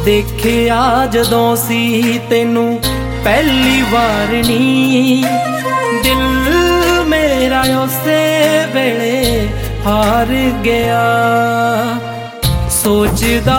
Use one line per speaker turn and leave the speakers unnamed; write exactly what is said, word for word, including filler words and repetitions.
देखिया जदों सी तेनू पहली वार नी, दिल मेरा उसे वेले हार गया। सोचदा